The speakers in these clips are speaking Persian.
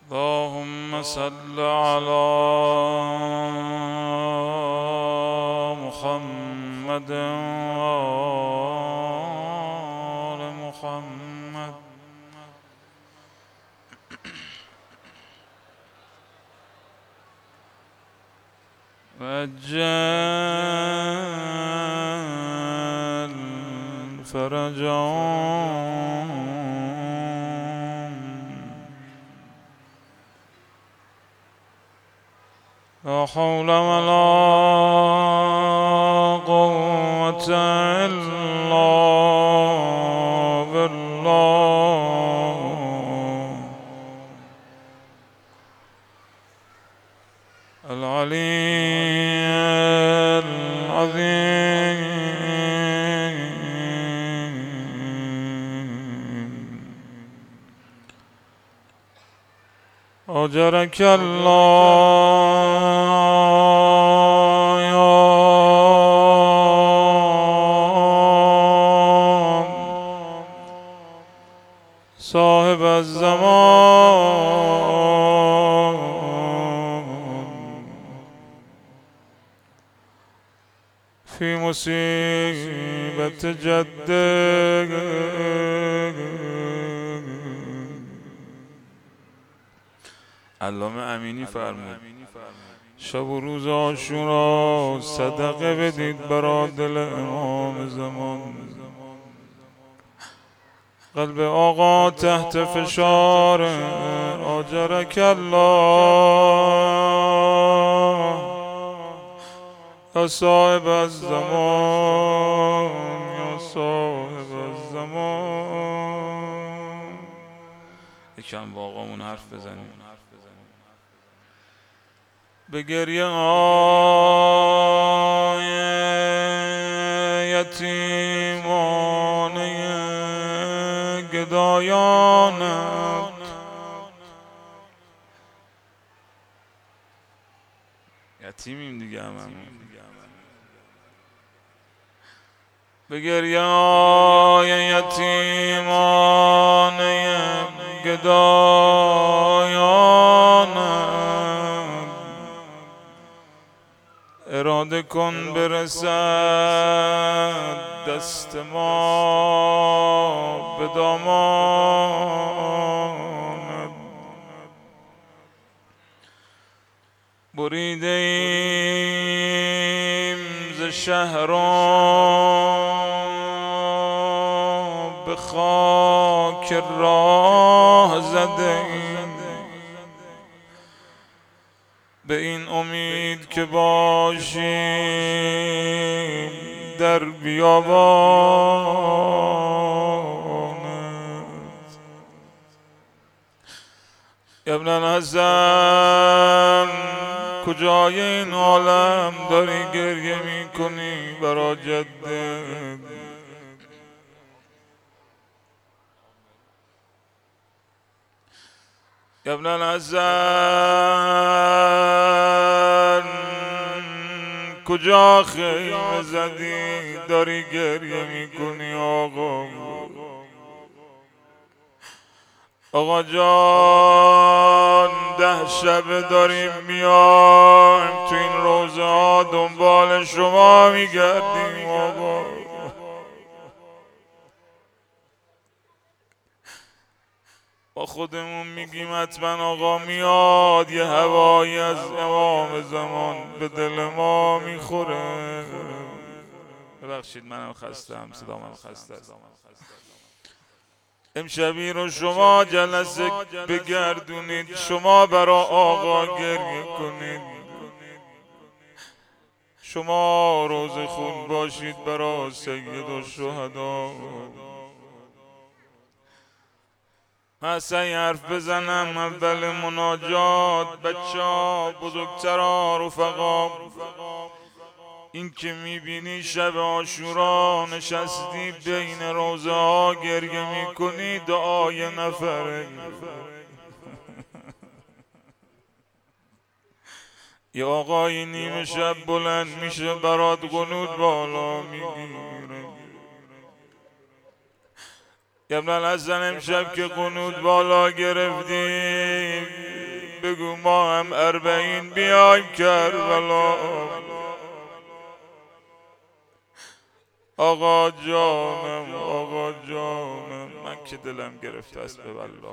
اللهم صل على محمد وآل محمد وعجل فرجهم لا حول ولا قوة إلا بالله العلي العظيم أجرك الله يا صاحب الزمان في مصيبة جدك علامه امینی فرمود شب و روز عاشورا صدقه بدید برای دل امام زمان. قلب آقا تحت فشار، آجرک الله یا صاحب الزمان یا صاحب الزمان. یکم با آقامون حرف بزنیم. به گریه های یتیمانه گدایانت یتیمیم دیگه هممون. به گریه های یتیمانه گدایانت اراده کن برسد دست ما به دامانت. بریده ایم ز شهرام به خاک راه زده ایم به این امید که باشیم در بیابانت. ابن الحسن کجای این عالم داری گریه می کنی برای جدت؟ ابن الحسن کجا خیمه زدی داری گریه می کنی آقا؟ آقا جان 10 شبه داریم میایم تو این روزه ها دنبال شما میگردیم آقا. با خودمون میگیم حتما آقا میاد یه هوایی از امام زمان به دل ما میخوره. ببخشید منم خستم، صدا من خسته است. امشبی رو شما جلسه بگردونید، شما برا آقا گریه کنید، شما روز خون باشید برا سید الشهدا. من اصلا حرف بزنم اول مناجات بچه ها بزرگترا رفقا، این که میبینی شب عاشورا نشستی بین روزه ها گریه میکنی دعای نفره. یا آقای نیمه شب بلند میشه برات قنوت بالا میگیره. ابن الحسن امشب که قنوت بالا گرفتی بگو ما هم 40 بیای کربلا. آقا جانم آقا جانم، من که دلم گرفته است به والله.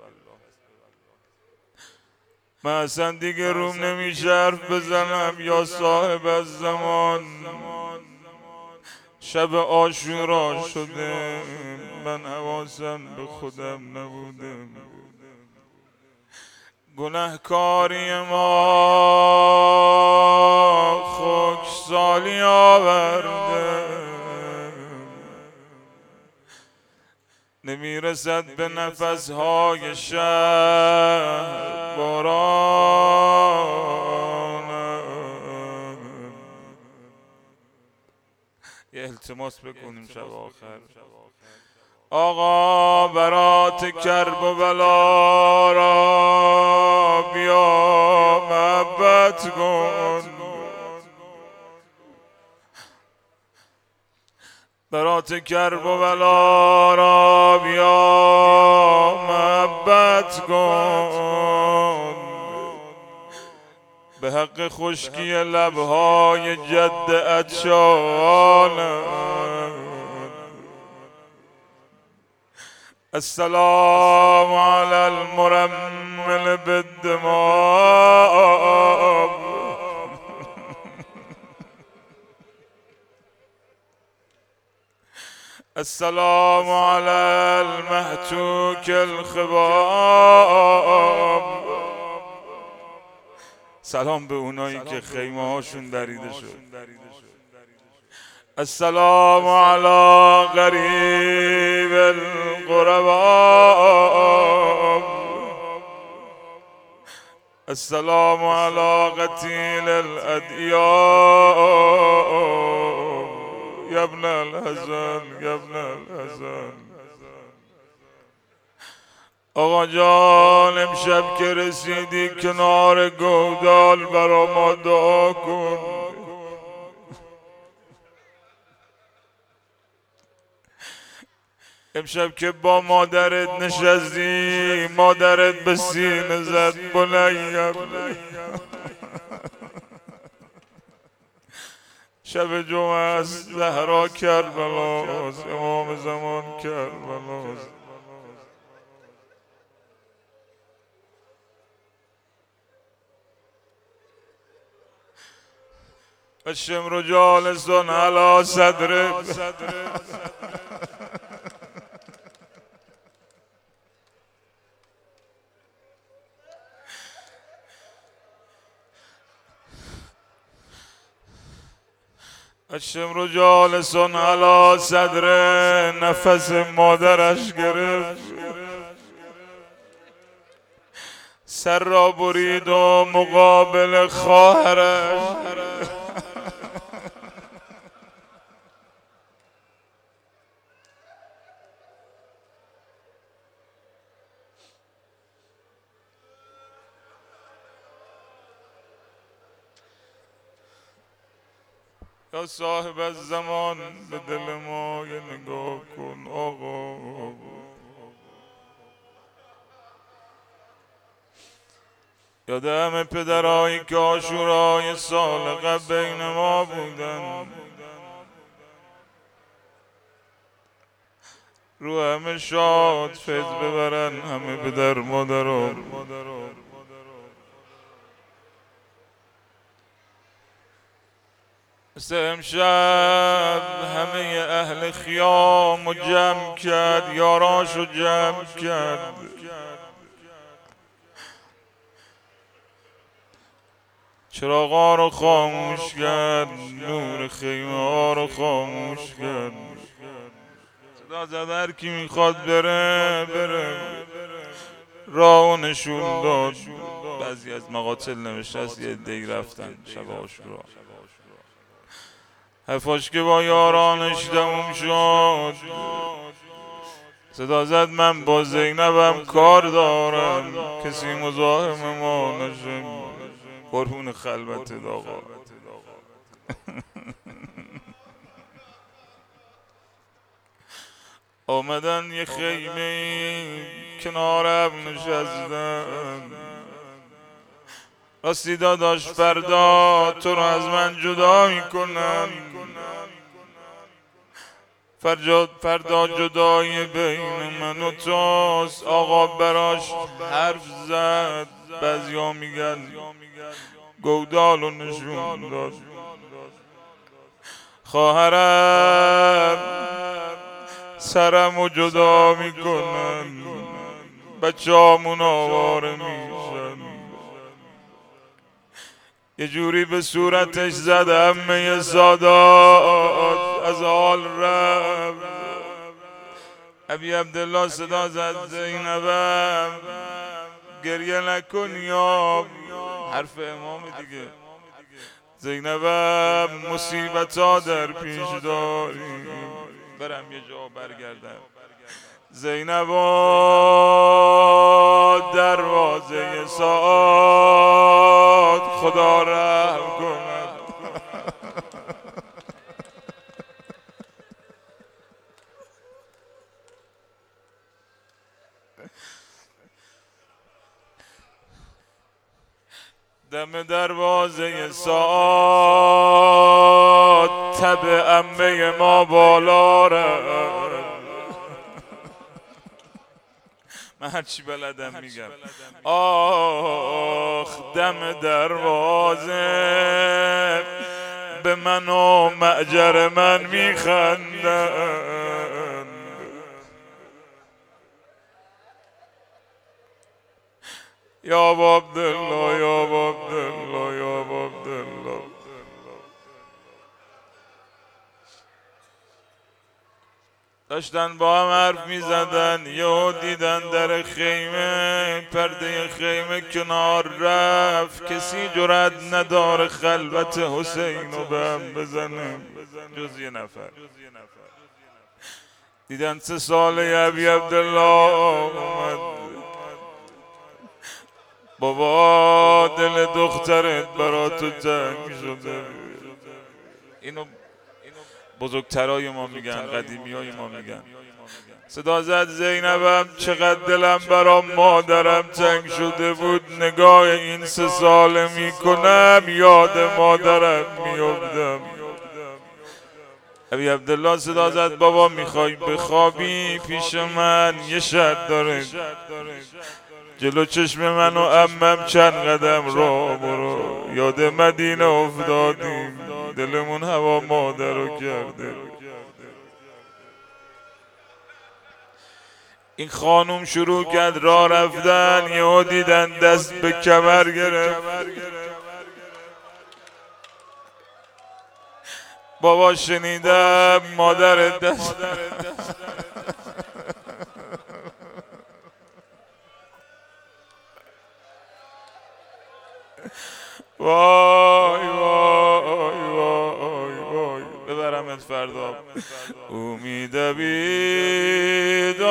من اصلا دیگه روم نمیشه حرف بزنم یا صاحب از زمان. شب عاشورا شده من حواسم به خودم نبوده. گنهکاری ما خاکسالی آورده، نمیرسد به نفسهای شهر باران. یه التماس بکنیم شب آخر. آقا برات کرب و بلا را بیا محبت کن، برات کرب و بلا را بیا محبت کن. به حق خشکی لبهای جد عطشان السلام على المرمل بالدماء. السلام على المهتوك الخباب. سلام به اونایی که خیمه هاشون دریده شد. السلام على غریب الغرباء. السلام على قتيل الأدعياء. يا ابن الحسن يا ابن الحسن. آقا جان امشب که رسیدی کنار گودال برا ما دعا کن. امشب که با مادرت نشستی مادرت به سینه زد بنیم. شب جمعه است، زهرا کربلاست، امام زمان کربلاست. الشمر جالس على صدره. الشمر جالس على صدره. نفس مادرش گرفت، سر را برید و مقابل خواهرش. یا صاحب از زمان به دل ما یه نگاه کن آقا. یاد همه پدرایی که عاشورای سال قبل بین ما بودن، رو همه شاد فیض ببرن همه پدر مادران. مثل امشب همه اهل خیام جمع کرد، یاراشو جمع کرد. چراغا رو خاموش کرد، نور خیمه ها رو خاموش کرد. صدا زد هر کی میخواد بره بره، راهو نشون داد. بعضی از مقاتل نوشته یه دی رفتن شب عاشورا. حفاش که با یارانش تموم شد، صدا زد من با زینبم کار دارم، کسی مزاحم ما نشه. قربون خلوت آقا. آمدن یه خیمه کنارم نشستن، راستی داداش فردا تو رو از من جدا میکنم، فردا جدایی بین من و توست. آقا براش حرف زد، بعضیا میگن گودال و نشون داد. خواهرم سرمو جدا میکنن، بچه‌هامون آواره میشن. یه جوری به صورتش زد همه سادات از حال رفت. ابی عبدالله صدا زد زینبم گریه نکن یا حرف امام دیگه. زینبم مصیبت ها در پیش داریم، برم یه جا برگردم. زینبا دروازه ساعت خدا رحم کند. دم دروازه ساعت تب عمه ما بالا رفت. من هرچی بلدم میگم. آخ دم دروازه به من و معجر من میخندن. یا عبدالله یا عبدالله یا عبدالله. داشتن با هم حرف می زدن، یهو دیدن در خیمه، پرده خیمه کنار رفت. کسی جرأت نداره خلوت حسین رو به هم بزنه جز یه نفر. دیدن 3 ساله ابی عبدالله اومد. بابا دل دخترت برا تو تنگ شده. اینو بزرگترای ما میگن، قدیمی های ما میگن. صدا زد زینبم چقدر دلم برا مادرم تنگ شده بود. نگاه این 3 ساله میکنم یاد مادرم میافتم. ابی عبدالله صدا زد بابا میخوای بخوابی پیش من یه شرط داره. جلو چشم من و عمم چند قدم راه برو، یاد مدینه افتادیم، دلمون هوا مادر رو کرده. این خانوم شروع کرد راه رفتن، یهو دیدن دست به کمر گرفت. بابا شنیدم مادر دست وای وای وای وای ببرمت فردا. او میدوید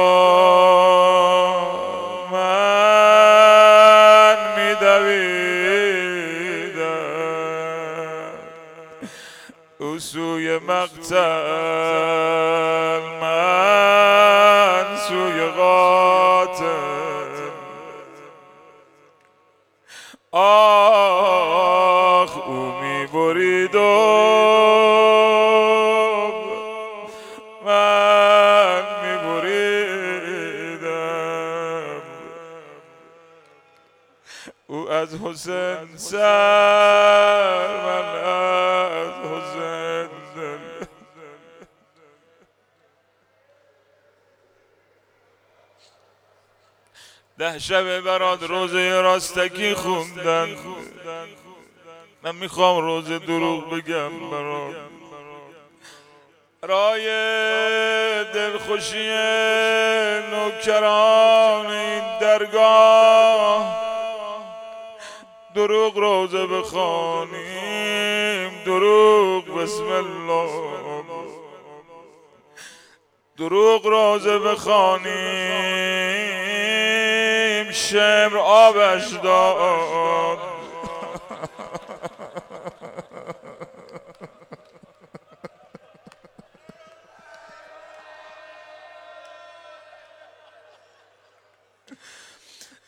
من میدویدم، او سوی مقتل من سوی قاتل. آخ او میبرید و من میبریدم. او از حسین سر من از حسین دل. ده شب برات روزه راستکی خوندن، من میخوام روزه دروغ بگم برات. رای دلخوشی نوکران این درگاه، دروغ روزه بخوانیم، دروغ بسم الله. دروغ روزه بخوانیم، شمر آبش داد.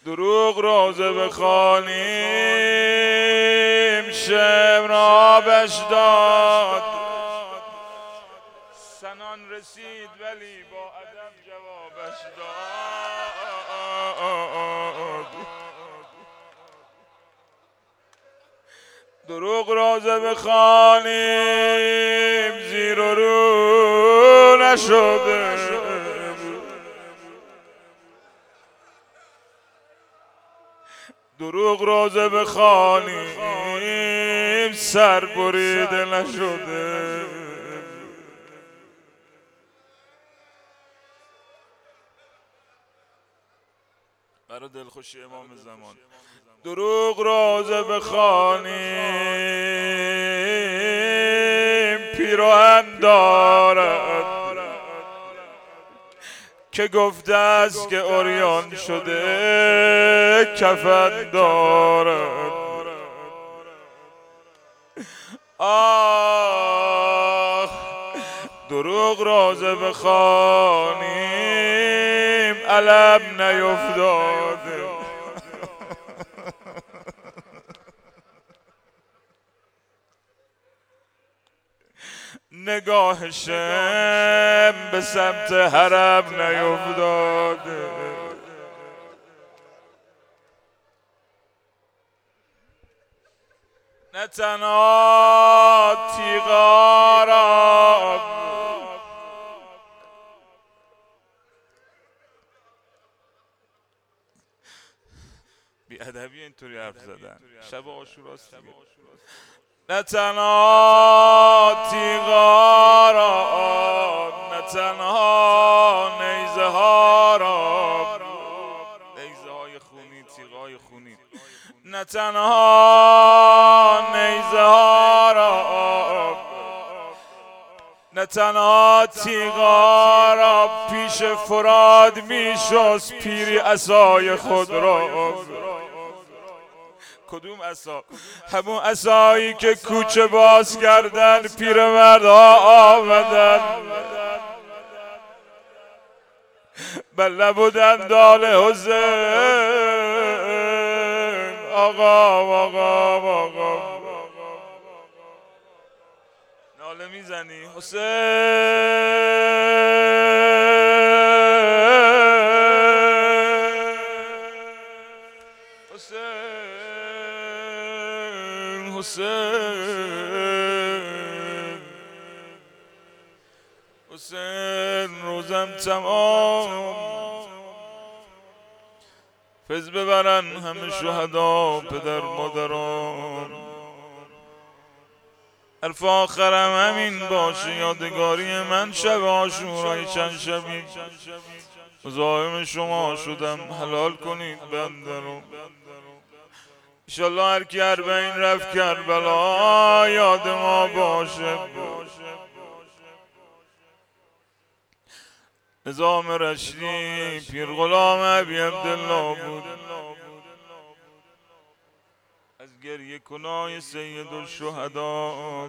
دروغ روزه بخوانیم شمر آبش داد، سنان رسید ولی با ادب جوابش داد. دروغ روزه بخوانیم زیر و رو نشده، دروغ روزه بخوانیم سر بریده نشده. برای دلخوشی امام زمان دروغ روزه بخوانیم پیراهن دارد که گفته است که عریان شده کفن دارد. آه دروغ روزه بخوانیم علم نیفتاده، نگاه شم به سمت حرم نیفتاده. نه تنها تیغارا بی ادبی اینطوری حرف زدن، شب عاشوراست دیگه. نه تنها تیغارا نه تنها نیزه ها را، نیزه های خونی تیغای خونی، نه تنها نیزه ها را نه تنها تیغا را پیش فراد می شست پیری عصای خود را. کدوم عصا؟ همون عصایی که کوچه باز کردن پیرمردها آمدن، بله بودن دال حسین. آقا ناله میزنی حسین روزم تمام فیض ببرن همه شهدا پدر مادران. حرف آخرم همین باشه یادگاری من شب عاشورای چند شبی مزاحم شما شدم حلال کنید بنده رو. انشالله هر کی اربعین رفت کربلا یاد ما باشه. نظام رشدی پیر غلام ابی عبدالله بود، از گریه کنای سید الشهدا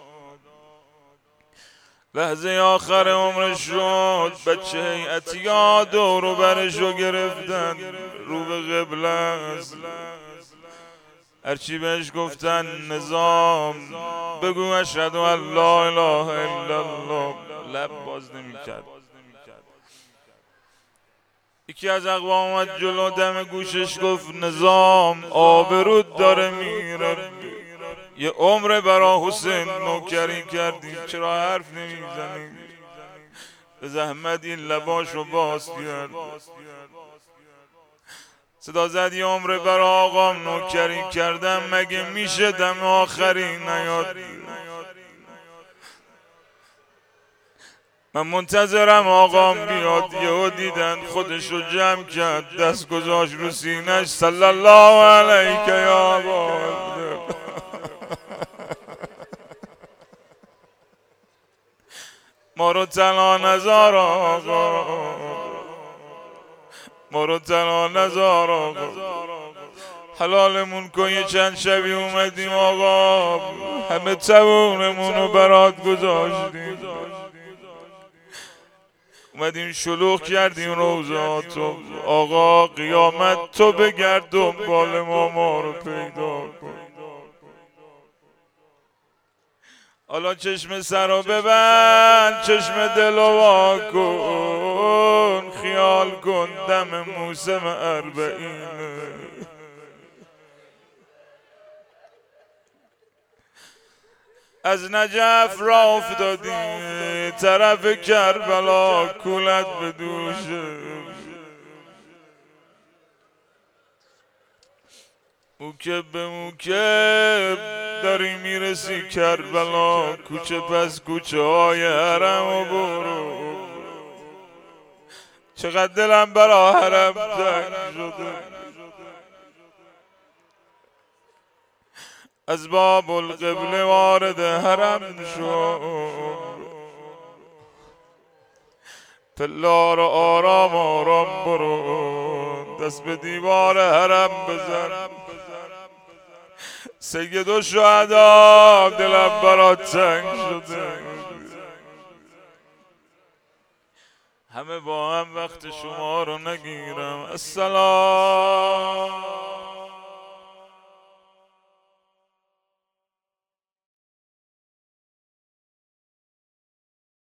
لحظه آخر عمرش شد. بچه هیئتیا دور و برشو گرفتن رو به قبله است. هرچی بهش گفتن نظام بگو اشهد ان لا اله الا الله، لب باز نمی‌کرد. یکی از اقوام اومد جلو دم گوشش گفت نظام آبرود داره میره، یه عمر برا حسین نوکری کردی چرا حرف نمیزنی؟ به زحمت این لباشو باز کرد. صدا زد یه عمر برا آقام نوکری کردم مگه میشه دم آخری نیاد؟ من منتظرم آقام بیاد. یهو دیدن خودشو جمع کرد دست گذاشت رو سینش صلی الله علیک یا ابا. ما رو تنها نذار آقا، ما رو تنها نذار آقا، حلالمون کن یه چند شبی اومدیم آقا، همه تبونمون رو برات گذاشتیم. اومدیم شلوغ کردیم روزاتو. آقا قیامت تو بگرد دنبال ما رو پیدا کن. حالا چشم سر رو ببند، چشم دل رو وا کن، خیال کن دم موسم اربعینه. از نجف راه افتادی طرف کربلا، کولت به دوشه. موکب به موکب داری میرسی کربلا، کوچه پس کوچه های حرم و برو. چقدر دلم برا حرم تنگ شده. از باب القبله وارد حرم شد، پلا رو آرام آرام برو، دست به دیوار حرم بزن. سید و شهدا دلم برات تنگ شده. همه با هم وقت شما رو نگیرم. السلام